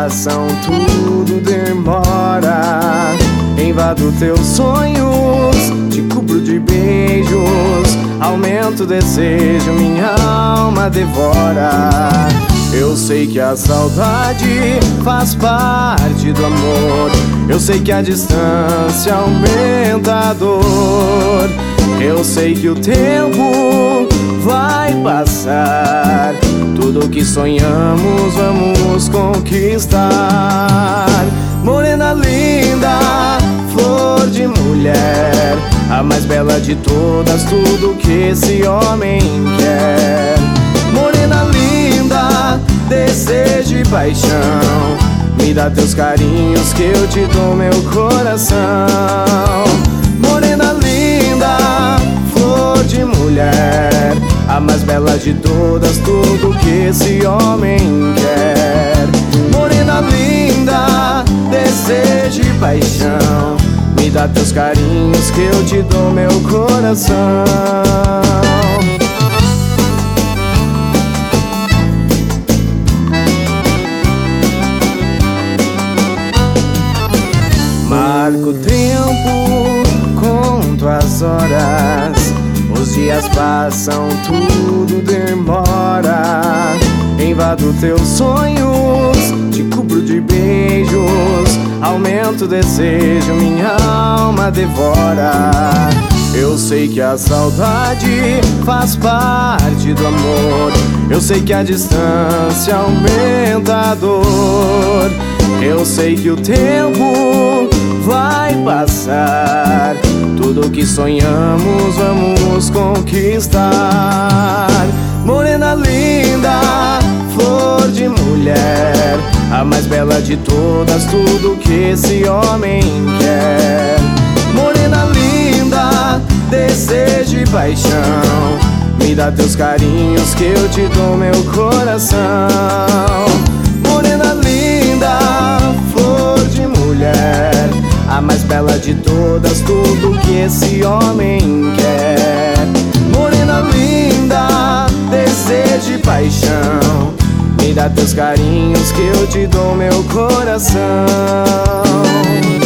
passam, tudo demora. Invado teus sonhos, te cubro de beijos, aumento o desejo, minha alma devora. Eu sei que a saudade faz parte do amor, eu sei que a distância aumenta a dor. Eu sei que o tempo vai passar, tudo que sonhamos vamos conquistar. Morena linda, flor de mulher, a mais bela de todas, tudo que esse homem quer. Morena linda, desejo e paixão, me dá teus carinhos que eu te dou meu coração. Morena linda, flor de mulher, a mais bela de todas, tudo que esse homem quer. Morena linda, desejo e paixão, me dá teus carinhos que eu te dou meu coração. Marco o tempo, conto as horas, os dias passam, tudo demora. Invado teus sonhos, te cubro de beijos, aumento o desejo, minha alma devora. Eu sei que a saudade faz parte do amor, eu sei que a distância aumenta a dor. Eu sei que o tempo vai passar, tudo que sonhamos vamos conquistar. Morena linda, flor de mulher, a mais bela de todas, tudo que esse homem quer. Morena linda, desejo e paixão, me dá teus carinhos que eu te dou meu coração. Morena linda, flor de mulher, a mais bela de todas, tudo que esse homem quer. Morena linda, desejo e paixão, me dá teus carinhos que eu te dou meu coração.